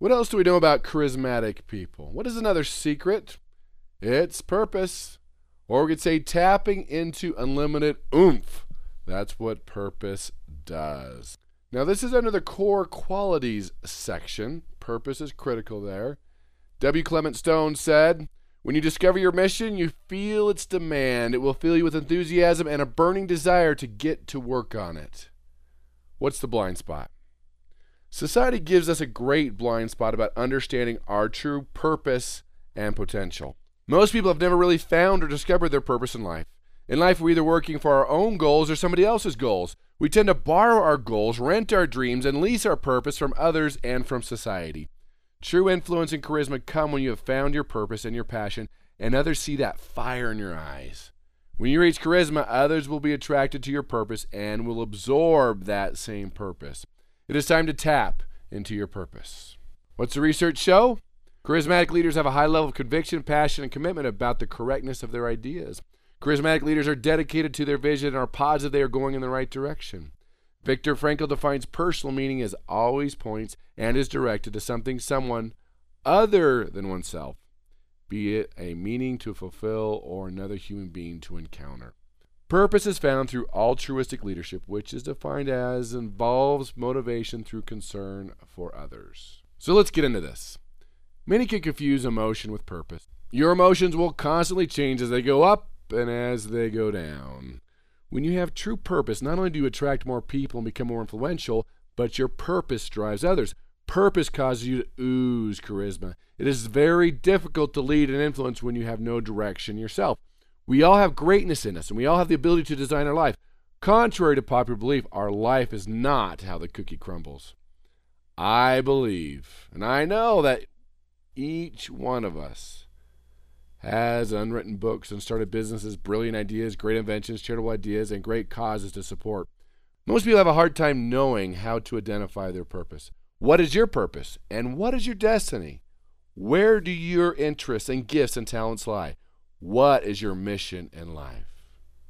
What else do we know about charismatic people? What is another secret? It's purpose. Or we could say tapping into unlimited oomph. That's what purpose does. Now, this is under the core qualities section. Purpose is critical there. W. Clement Stone said, "When you discover your mission, you feel its demand. It will fill you with enthusiasm and a burning desire to get to work on it." What's the blind spot? Society gives us a great blind spot about understanding our true purpose and potential. Most people have never really found or discovered their purpose in life. In life, we're either working for our own goals or somebody else's goals. We tend to borrow our goals, rent our dreams, and lease our purpose from others and from society. True influence and charisma come when you have found your purpose and your passion, and others see that fire in your eyes. When you reach charisma, others will be attracted to your purpose and will absorb that same purpose. It is time to tap into your purpose. What's the research show? Charismatic leaders have a high level of conviction, passion, and commitment about the correctness of their ideas. Charismatic leaders are dedicated to their vision and are positive they are going in the right direction. Viktor Frankl defines personal meaning as always points and is directed to something, someone other than oneself, be it a meaning to fulfill or another human being to encounter. Purpose is found through altruistic leadership, which is defined as involves motivation through concern for others. So let's get into this. Many can confuse emotion with purpose. Your emotions will constantly change as they go up and as they go down. When you have true purpose, not only do you attract more people and become more influential, but your purpose drives others. Purpose causes you to ooze charisma. It is very difficult to lead and influence when you have no direction yourself. We all have greatness in us, and we all have the ability to design our life. Contrary to popular belief, our life is not how the cookie crumbles. I believe, and I know that each one of us has unwritten books and started businesses, brilliant ideas, great inventions, charitable ideas, and great causes to support. Most people have a hard time knowing how to identify their purpose. What is your purpose? And what is your destiny? Where do your interests and gifts and talents lie? What is your mission in life?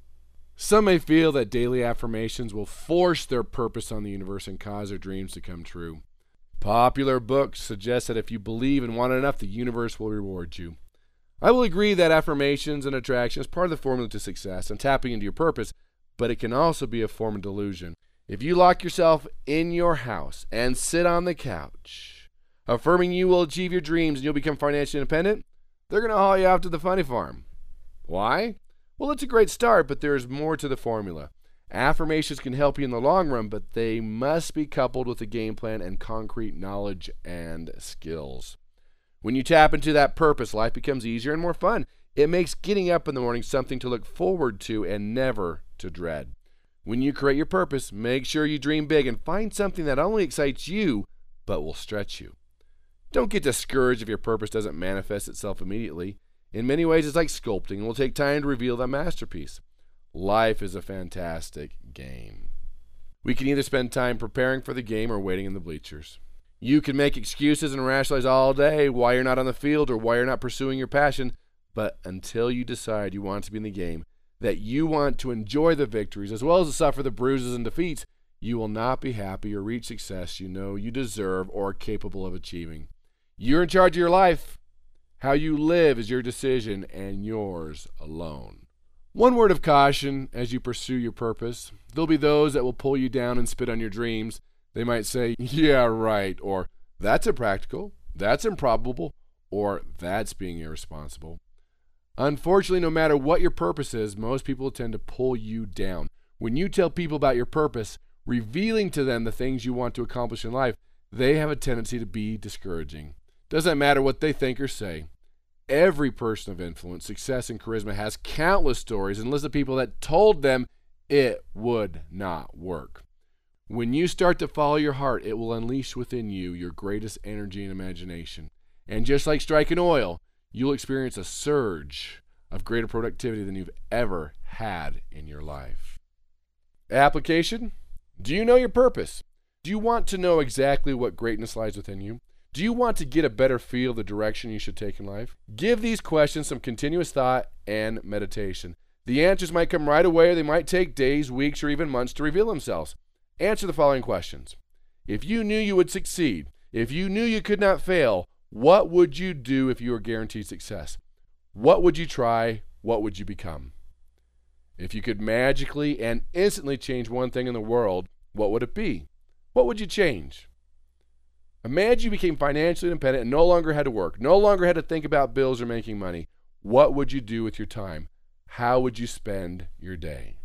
Some may feel that daily affirmations will force their purpose on the universe and cause their dreams to come true. Popular books suggest that if you believe and want it enough, the universe will reward you. I will agree that affirmations and attraction is part of the formula to success and tapping into your purpose, but it can also be a form of delusion. If you lock yourself in your house and sit on the couch, affirming you will achieve your dreams and you'll become financially independent, they're going to haul you out to the funny farm. Why? Well, it's a great start, but there's more to the formula. Affirmations can help you in the long run, but they must be coupled with a game plan and concrete knowledge and skills. When you tap into that purpose, life becomes easier and more fun. It makes getting up in the morning something to look forward to and never to dread. When you create your purpose, make sure you dream big and find something that not only excites you, but will stretch you. Don't get discouraged if your purpose doesn't manifest itself immediately. In many ways, it's like sculpting and will take time to reveal that masterpiece. Life is a fantastic game. We can either spend time preparing for the game or waiting in the bleachers. You can make excuses and rationalize all day why you're not on the field or why you're not pursuing your passion, but until you decide you want to be in the game, that you want to enjoy the victories as well as to suffer the bruises and defeats, you will not be happy or reach success you know you deserve or are capable of achieving. You're in charge of your life. How you live is your decision and yours alone. One word of caution as you pursue your purpose. There'll be those that will pull you down and spit on your dreams. They might say, "Yeah, right," or "That's impractical," "That's improbable," or "That's being irresponsible." Unfortunately, no matter what your purpose is, most people tend to pull you down. When you tell people about your purpose, revealing to them the things you want to accomplish in life, they have a tendency to be discouraging. Doesn't matter what they think or say. Every person of influence, success, and charisma has countless stories and lists of people that told them it would not work. When you start to follow your heart, it will unleash within you your greatest energy and imagination. And just like striking oil, you'll experience a surge of greater productivity than you've ever had in your life. Application? Do you know your purpose? Do you want to know exactly what greatness lies within you? Do you want to get a better feel of the direction you should take in life? Give these questions some continuous thought and meditation. The answers might come right away, or they might take days, weeks, or even months to reveal themselves. Answer the following questions. If you knew you would succeed, If you knew you could not fail, what would you do if you were guaranteed success? What would you try? What would you become? If you could magically and instantly change one thing in the world, what would it be? What would you change? Imagine you became financially independent and no longer had to work, no longer had to think about bills or making money. What would you do with your time? How would you spend your day?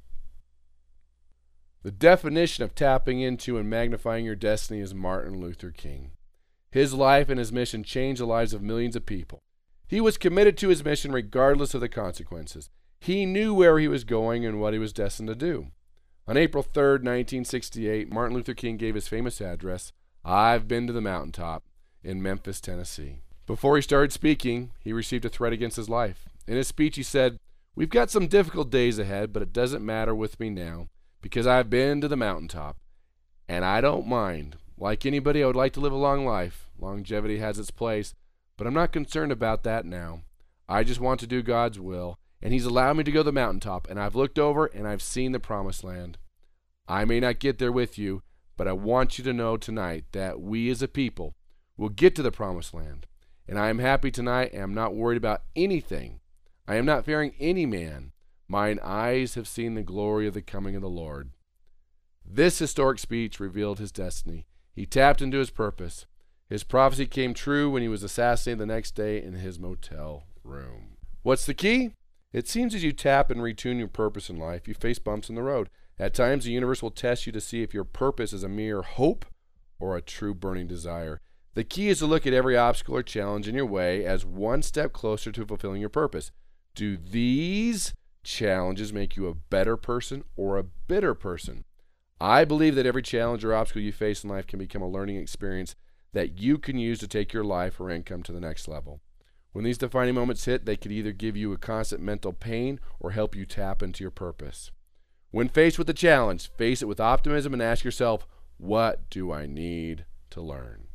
The definition of tapping into and magnifying your destiny is Martin Luther King. His life and his mission changed the lives of millions of people. He was committed to his mission regardless of the consequences. He knew where he was going and what he was destined to do. On April 3rd, 1968, Martin Luther King gave his famous address, "I've Been to the Mountaintop," in Memphis, Tennessee. Before he started speaking, he received a threat against his life. In his speech, he said, "We've got some difficult days ahead, but it doesn't matter with me now, because I've been to the mountaintop, and I don't mind. Like anybody, I would like to live a long life. Longevity has its place, but I'm not concerned about that now. I just want to do God's will, and He's allowed me to go to the mountaintop, and I've looked over and I've seen the promised land. I may not get there with you, but I want you to know tonight that we as a people will get to the promised land. And I am happy tonight and I'm not worried about anything. I am not fearing any man. Mine eyes have seen the glory of the coming of the Lord." This historic speech revealed his destiny. He tapped into his purpose. His prophecy came true when he was assassinated the next day in his motel room. What's the key? It seems as you tap and retune your purpose in life, you face bumps in the road. At times, the universe will test you to see if your purpose is a mere hope or a true burning desire. The key is to look at every obstacle or challenge in your way as one step closer to fulfilling your purpose. Do these challenges make you a better person or a bitter person? I believe that every challenge or obstacle you face in life can become a learning experience that you can use to take your life or income to the next level. When these defining moments hit, they could either give you a constant mental pain or help you tap into your purpose. When faced with a challenge, face it with optimism and ask yourself, what do I need to learn?